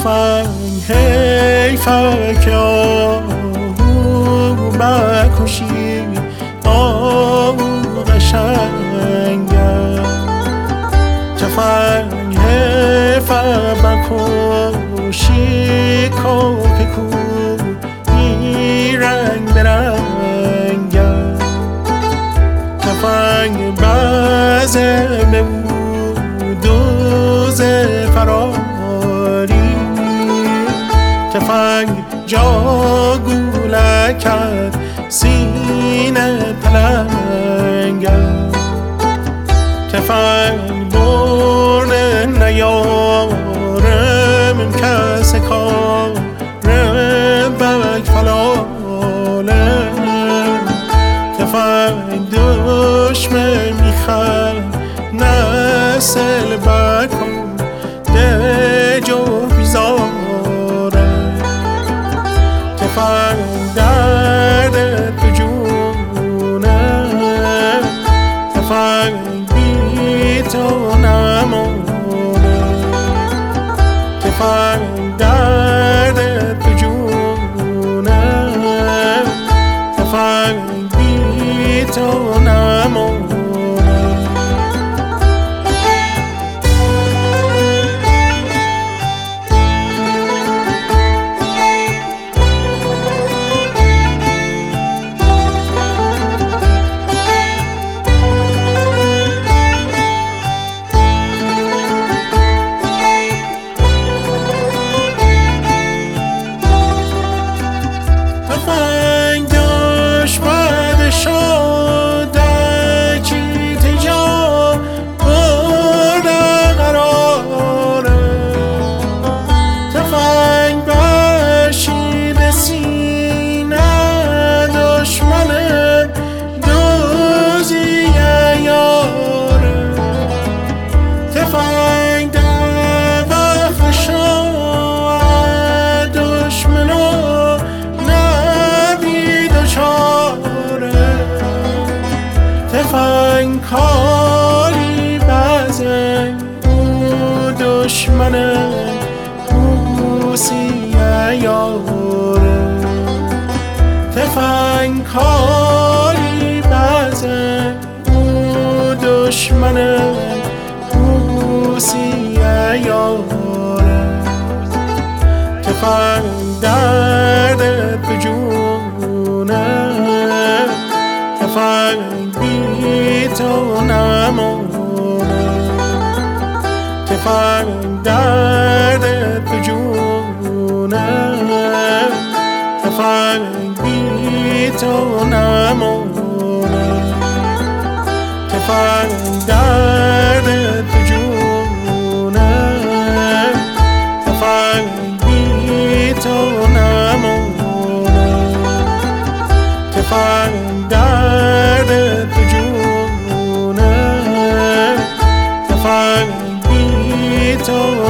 تفنگ حیفه که آهو بکشی آهو قشنگه تفنگ حیفه بکشی کاک کو این رنگ برنگه تفنگ بزه به او دوز فراری تفنگ جاگوله کرد سینه پلنگه تفنگ برده نیارم کس کار بک فلاله تفنگ دشمن میخواد نسل بکن دجو بیزاره تفنگ درد تو جونه تفنگ بی تو نمونه تفنگ درد تو جونه تفنگ بی تو نمونه تفنگ کاری بزن او دشمنه او سیه یاره تفنگ کاری بزن او دشمنه او سیه یاره تفنگ درد تو جونه تفنگ بی تو نمونه تفنگ درد تو جونه تفنگ بی تو نمونه تفنگ درد تو جونه تفنگ بی تو نمونه تفنگ درد تو جونه تفنگ بی تو